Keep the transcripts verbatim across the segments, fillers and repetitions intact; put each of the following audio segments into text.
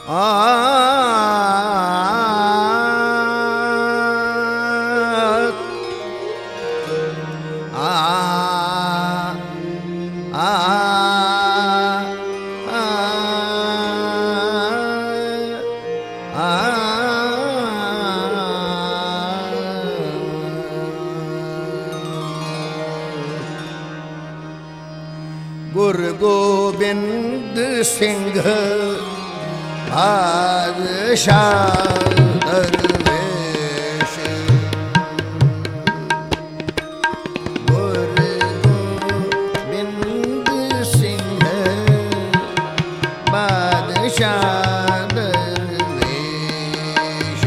ਗੁਰੂ ਗੋਬਿੰਦ ਸਿੰਘ ਬਾਦਸ਼ਾਹ ਦਰਵੇਸ਼ ਗੁਰੂ ਗੋਬਿੰਦ ਸਿੰਘ ਬਾਦਸ਼ਾਹ ਦਰਵੇਸ਼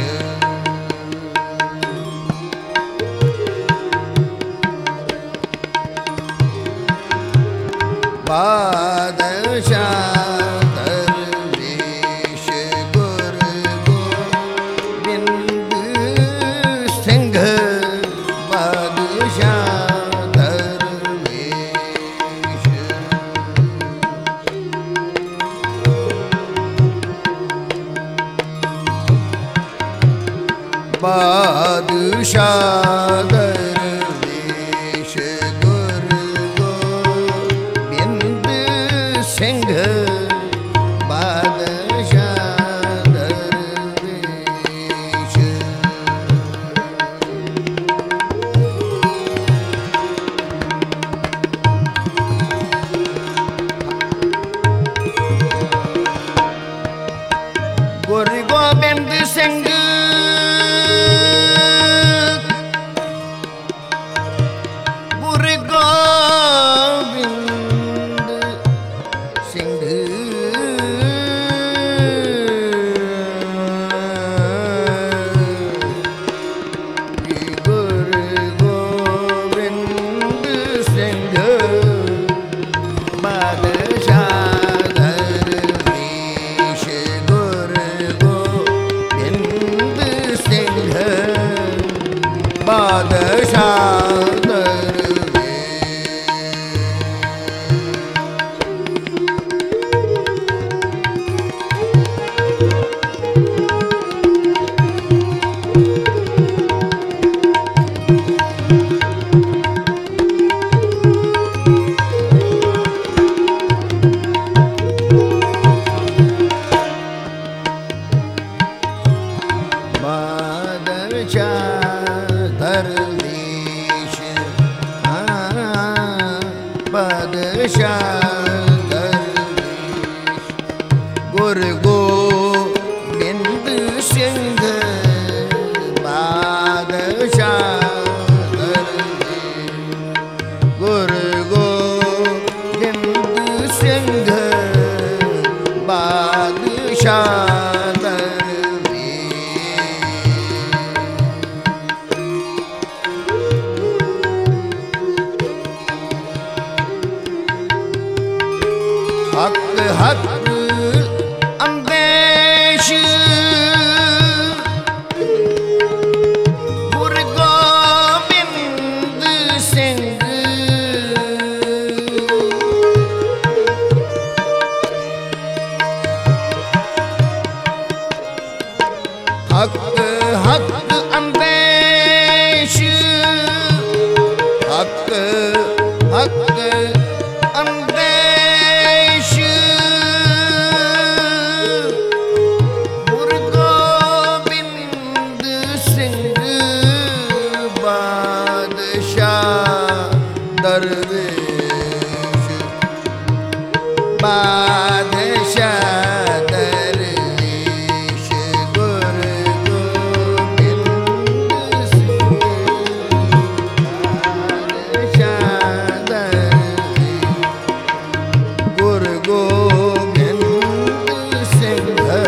ਬਾਦਸ਼ਾਹ ਦਰਵੇਸ਼ ਗੁਰੂ ਗੋਬਿੰਦ ਸਿੰਘ ਬਾਦਸ਼ਾਹ ਦਰਵੇਸ਼ ਬਾਦਸ਼ਾਹ ਦਰਵੇਸ਼ ਗੁਰੂ ਗੋਬਿੰਦ ਸਿੰਘ ਬਾਦਸ਼ਾਹ ਦਰਵੇਸ਼ ਗੁਰੂ ਗੋਬਿੰਦ ਸਿੰਘ ਗੁਰੂ ਗੋਬਿੰਦ ਸਿੰਘ ਗੁਰੂ ਗੋਬਿੰਦ ਸਿੰਘ ਬਾਦਸ਼ਾਹ ਦਰਵੇਸ਼ ਗੁਰੂ ਗੋਬਿੰਦ ਸਿੰਘ ਬਾਦਸ਼ਾਹ ਦਰਵੇਸ਼ ਬਾਦਸ਼ਾਹ ਦਰਵੇਸ਼ ਗੁਰੂ ਗੋਬਿੰਦ ਸਿੰਘ ਬਾਦਸ਼ਾਹ ਦਰਵੇਸ਼ ਗੁਰੂ ਗੋਬਿੰਦ ਸਿੰਘ ਬਾਦਸ਼ਾਹ ਹੱਕ ਹੱਕ ਅੰਦੇਸ਼ ਗੁਰੂ ਗੋਬਿੰਦ ਸਿੰਘ ਹੱਕ ਹੱਕ ਅੰਦੇਸ਼ ਹੱਕ ਹੱਕ ਦਰਵੇਸ਼ ਬਾਦਸ਼ਾਹ ਦਰਵੇਸ਼ ਗੁਰੂ ਗੋਬਿੰਦ ਸਿੰਘ ਬਾਦਸ਼ਾਹ ਦਰਵੇਸ਼ ਗੁਰੂ ਗੋਬਿੰਦ ਸਿੰਘ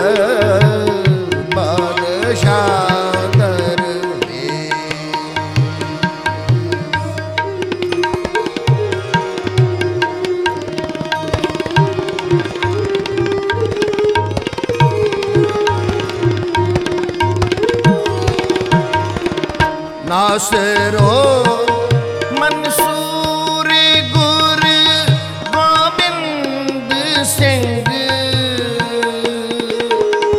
ਬਾਦਸ਼ਾਹ ਨਾਸਰੋ ਮਨਸੂਰ ਗੁਰੂ ਗੋਬਿੰਦ ਸਿੰਘ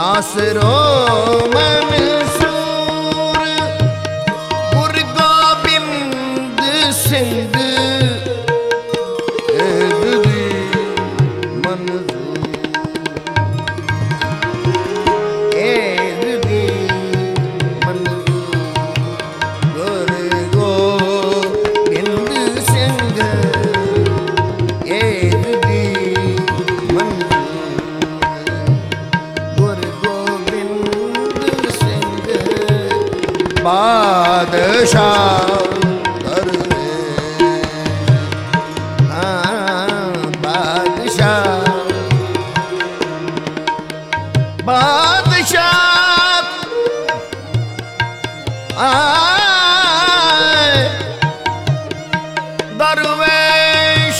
ਆਸਰੋ ਮਨਸੂਰ ਗੁਰੂ ਗੋਬਿੰਦ ਸਿੰਘ ਬਾਦਸ਼ਾਹ ਕਰਵੇ ਹਾਂ ਬਾਦਸ਼ਾਹ ਬਾਦਸ਼ਾਹ ਆਏ ਦਰਵੇਸ਼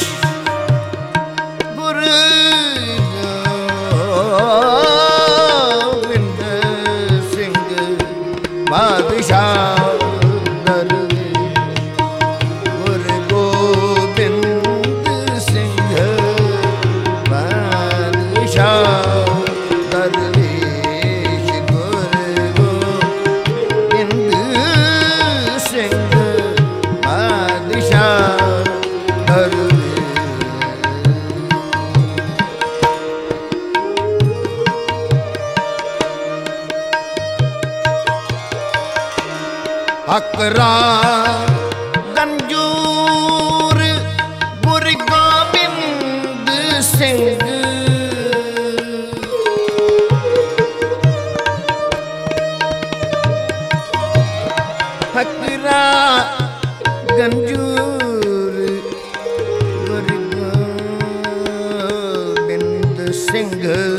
ਗੁਰੂ ਗੋਬਿੰਦ ਸਿੰਘ ਬਾਦਸ਼ਾਹ ਹਕਰਾ ਗੰਜੂਰ ਗੁਰੂ ਗੋਬਿੰਦ ਸਿੰਘ ਹਕਰਾ ਗੰਜੂਰ ਗੁਰੂ ਗੋਬਿੰਦ ਸਿੰਘ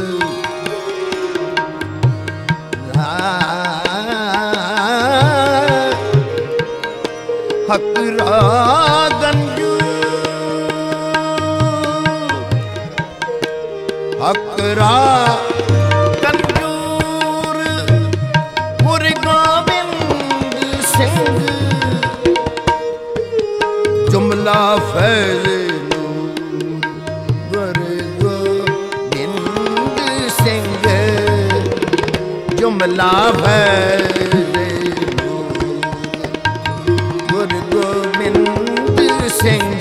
ਹਕਰਾ ਗੰਜੂਰ ਹਕਰਾ ਗੰਜੂਰ ਗੁਰੂ ਗੋਬਿੰਦ ਸਿੰਘ ਜੁਮਲਾ ਫੈਜ਼ ਗੁਰੂ ਗੋਬਿੰਦ ਸਿੰਘ ਜੁਮਲਾ ਫੈਜ਼ ਸਿੰਘ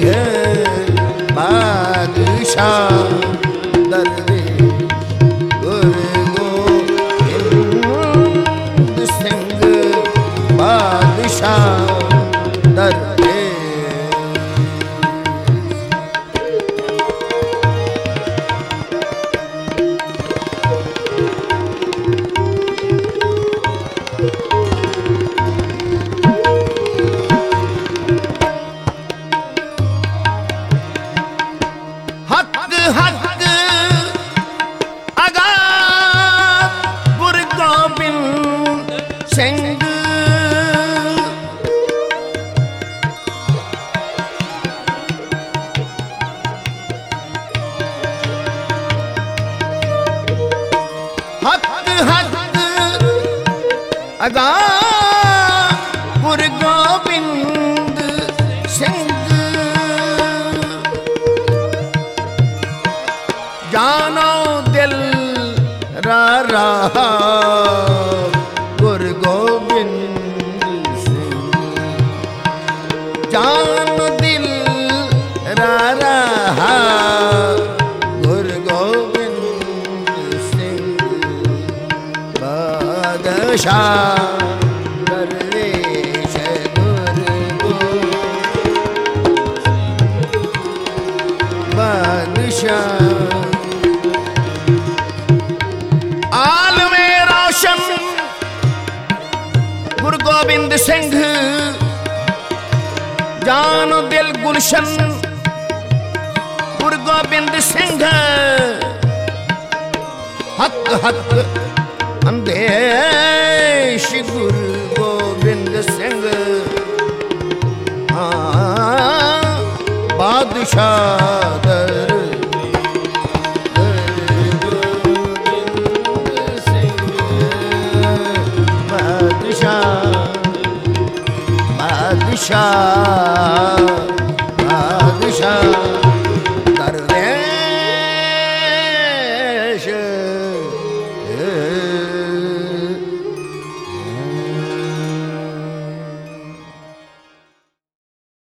ਬਾਦਸ਼ਾਹ ਦਰਵੇਸ਼ ਗੁਰੂ ਗੋਬਿੰਦ ਸਿੰਘ ਬਾਦਸ਼ਾਹ ਦਰਵੇਸ਼ ਅਗਾ ਗੁਰੂ ਗੋਬਿੰਦ ਸਿੰਘ ਜਾਨੋ ਦਿਲ ਰਾ ਰਾ ਗੁਰੂ ਗੋਬਿੰਦ ਸਿੰਘ ਜਾਨੋ ਦਿਲ ਰਾ ਰਾ ਗੁਰੂ ਗੋਬਿੰਦ ਸਿੰਘ ਬਾਦਸ਼ਾਹ ਦਰਵੇਸ਼ ਗੁਰੂ ਬਾਦਸ਼ਾਹ ਆਲਮੇ ਰੋਸ਼ਨ ਗੁਰੂ ਗੋਬਿੰਦ ਸਿੰਘ ਜਾਨ ਦਿਲ ਗੁਲਸ਼ਨ ਗੁਰੂ ਗੋਬਿੰਦ ਸਿੰਘ ਹੱਕ ਹੱਕ ਅੰਦੇਸ਼ ਗੁਰੂ ਗੋਬਿੰਦ ਸਿੰਘ ਹਾਂ ਬਾਦਸ਼ਾਹ ਦਰ ਬਾਦਸ਼ਾਹ